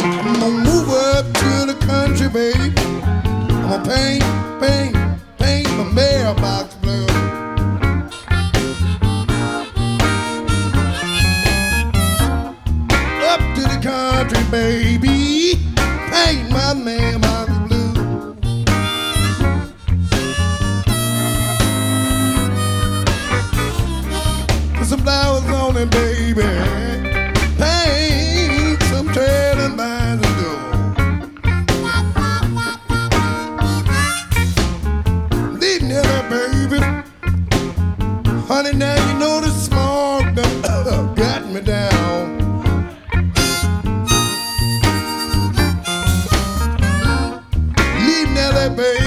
I'm gonna move up to the country, baby. I'm gonna paint my mailbox blue. Up to the country, baby. Paint my mailbox blue. Put some flowers on it, baby. Paint some trailing vines of gold. Baby, honey, now you know the smog done got me down. Leave Nelly, baby.